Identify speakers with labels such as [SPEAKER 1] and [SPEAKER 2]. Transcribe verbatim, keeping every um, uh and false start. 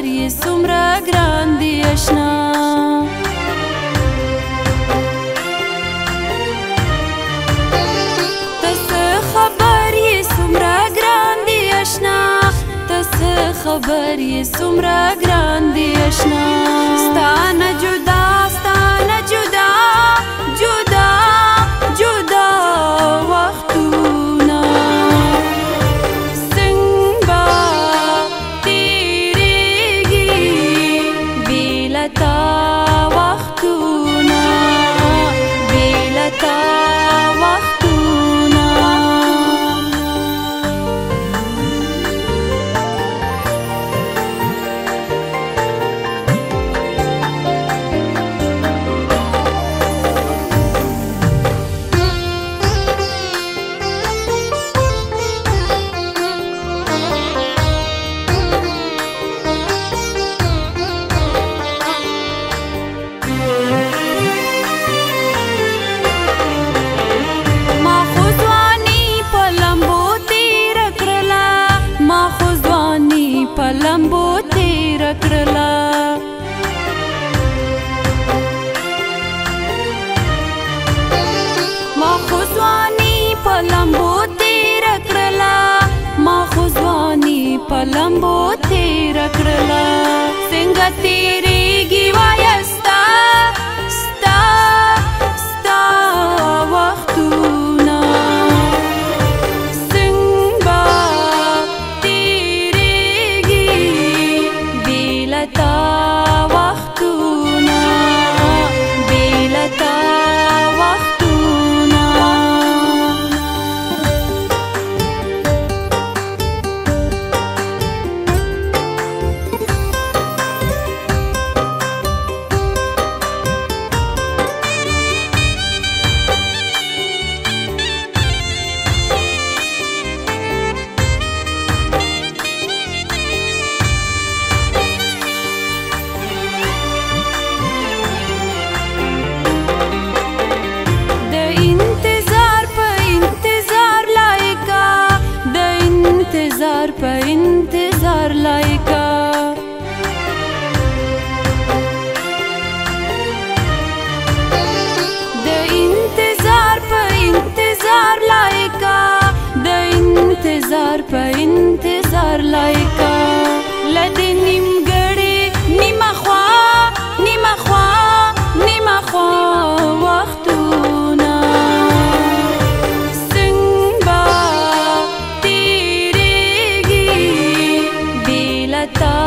[SPEAKER 1] خبر یې څومره ګران دی اشنا ته څه خبر یې څومره ګران دی اشنا ته څه خبر یې څومره ګران دی اشنا ستا نه جدا ستا نه جدا جدا جدا وختونه څنګه تېرېږي بې له تا وختونه بې له تا وختونه لمبو تیر کړلا ما خو ځواني په لمبو تیر کړلا ما خو ځواني په لمبو تیر کړلا څنګه تیریږي وایه ستا ستا ستا وختونه تا وختونه بې له تا وختونه انتظار په انتظار لایکا د انتظار په انتظار لایکا د انتظار په انتظار لایکا لدې نیمګړې نیمه خوا نیمه خوا نیمه خوا وختونه تا